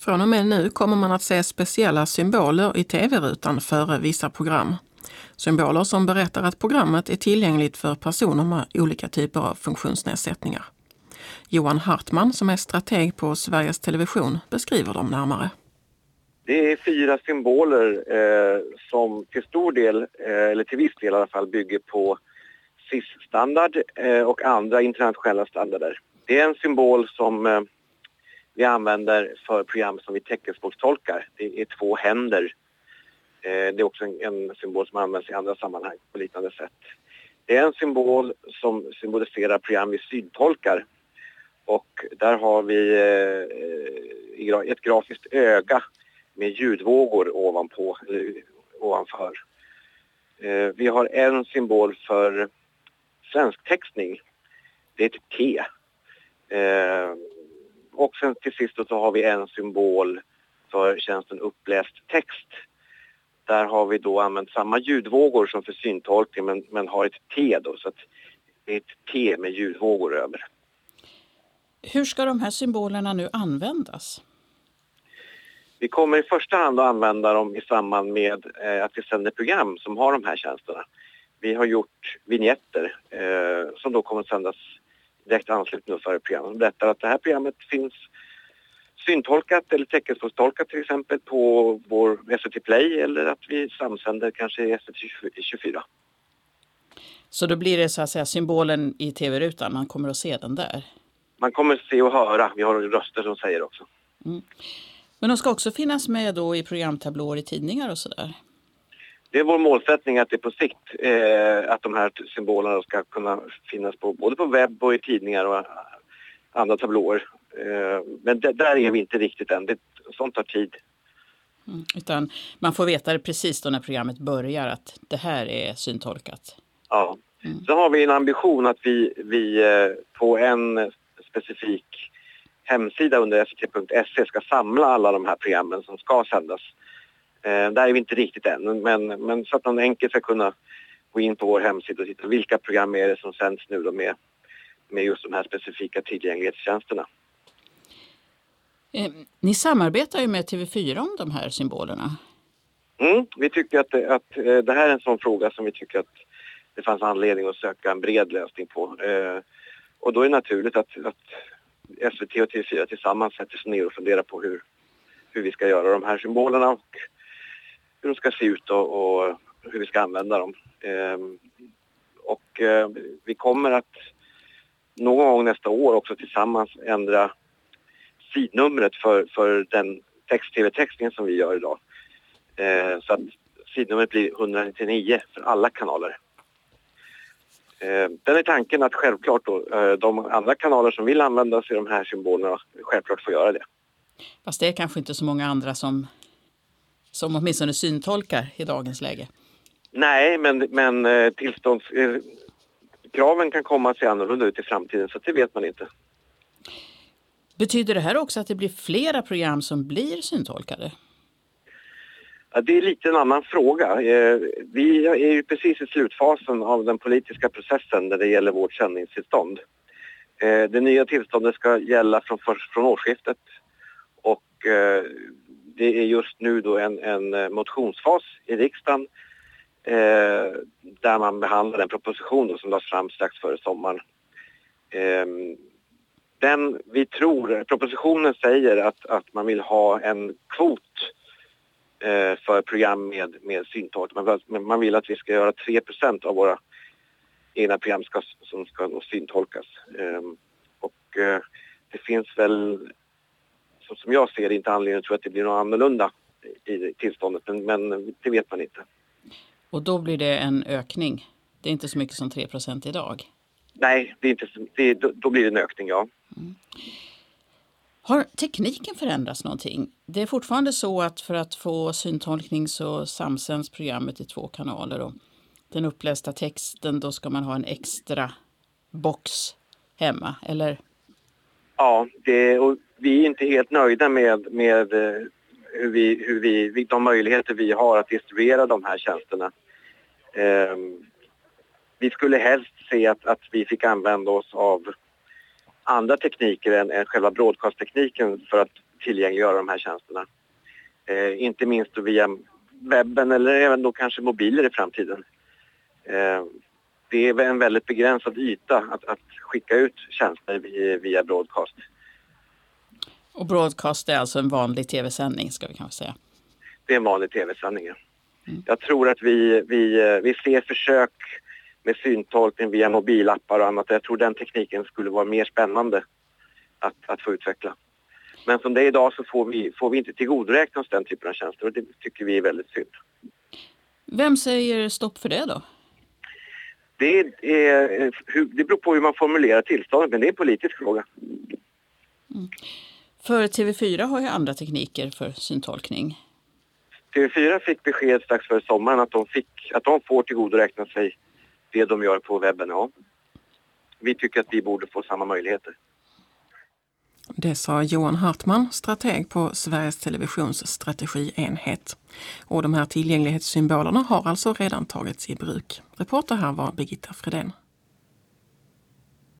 Från och med nu kommer man att se speciella symboler i tv-rutan före vissa program. Symboler som berättar att programmet är tillgängligt för personer med olika typer av funktionsnedsättningar. Johan Hartman, som är strateg på Sveriges Television, beskriver dem närmare. Det är 4 symboler som till stor del, eller till viss del i alla fall, bygger på SIS-standard och andra internationella standarder. Det är en symbol som vi använder för program som vi teckenspråkstolkar. Det är 2 händer. Det är också en symbol som används i andra sammanhang på liknande sätt. Det är en symbol som symboliserar program vi syntolkar. Och där har vi ett grafiskt öga med ljudvågor ovanför. Vi har en symbol för svensktextning. Det är ett T. Och sen till sist så har vi en symbol för tjänsten uppläst text. Där har vi då använt samma ljudvågor som för syntolkning men har ett T då, så att det är ett T med ljudvågor över. Hur ska de här symbolerna nu användas? Vi kommer i första hand att använda dem i samband med att vi sänder program som har de här tjänsterna. Vi har gjort vignetter som då kommer att sändas direkt anslutning för programmet. De berättar att det här programmet finns syntolkat eller teckenspråkstolkat till exempel på vår SVT Play, eller att vi samsänder kanske i SVT 24. Så då blir det så att säga symbolen i tv-rutan, man kommer att se den där? Man kommer att se och höra, vi har röster som säger också. Mm. Men de ska också finnas med då i programtablåer i tidningar och sådär? Det är vår målsättning att det på sikt att de här symbolerna ska kunna finnas både på webb och i tidningar och andra tablåer. Men där är vi inte riktigt än. Sånt tar tid. Utan man får veta det precis då när programmet börjar att det här är syntolkat. Ja. Så har vi en ambition att vi på en specifik hemsida under svt.se ska samla alla de här programmen som ska sändas. Där är vi inte riktigt än, men så att man enkelt ska kunna gå in på vår hemsida och titta vilka program är det som sänds nu då med just de här specifika tillgänglighetstjänsterna. Ni samarbetar ju med TV4 om de här symbolerna. Vi tycker att det här är en sån fråga som vi tycker att det fanns anledning att söka en bred lösning på. Och då är det naturligt att SVT och TV4 tillsammans sätter sig ner och funderar på hur vi ska göra de här symbolerna och hur de ska se ut och hur vi ska använda dem. Vi kommer att någon gång nästa år också tillsammans ändra sidnumret för den text-tv-textningen som vi gör idag. Så att sidnumret blir 199 för alla kanaler. Den är tanken att självklart då, de andra kanaler som vill använda sig av de här symbolerna självklart får göra det. Fast det är kanske inte så många andra som åtminstone syntolkar i dagens läge. Nej, men kraven kan komma att se annorlunda ut i framtiden, så det vet man inte. Betyder det här också att det blir flera program som blir syntolkade? Ja, det är lite en annan fråga. Vi är ju precis i slutfasen av den politiska processen när det gäller vårt sändningstillstånd. Det nya tillståndet ska gälla från årsskiftet och det är just nu då en motionsfas i riksdagen där man behandlar en proposition som lades fram strax före sommaren. Propositionen säger att man vill ha en kvot för program med syntolkning. Man vill att vi ska göra 3% av våra egna program som ska syntolkas. Det finns väl, som jag ser det, inte anledning att tro att det blir något annorlunda i tillståndet, men det vet man inte. Och då blir det en ökning? Det är inte så mycket som 3% idag? Nej, då blir det en ökning, ja. Har tekniken förändrats någonting? Det är fortfarande så att för att få syntolkning så samsänds programmet i 2 kanaler. Och den upplästa texten, då ska man ha en extra box hemma, eller? Ja, och vi är inte helt nöjda med de möjligheter vi har att distribuera de här tjänsterna. Vi skulle helst se att vi fick använda oss av andra tekniker än själva broadcast-tekniken för att tillgängliggöra de här tjänsterna. Inte minst då via webben eller även då kanske mobiler i framtiden. Det är en väldigt begränsad yta att skicka ut tjänster via broadcast. Och broadcast är alltså en vanlig tv-sändning, ska vi kanske säga. Det är en vanlig tv-sändning. Jag tror att vi ser försök med syntolkning via mobilappar och annat. Jag tror den tekniken skulle vara mer spännande att få utveckla. Men som det är idag så får vi inte tillgodoräkna oss den typen av tjänster och det tycker vi är väldigt synd. Vem säger stopp för det då? Det beror på hur man formulerar tillståndet, men det är en politisk fråga. För TV4 har ju andra tekniker för syntolkning. TV4 fick besked strax före sommaren att de får tillgodoräkna sig det de gör på webben. Ja. Vi tycker att vi borde få samma möjligheter. Det sa Johan Hartman, strateg på Sveriges Televisions strategienhet. Och de här tillgänglighetssymbolerna har alltså redan tagits i bruk. Reporter här var Birgitta Fredén.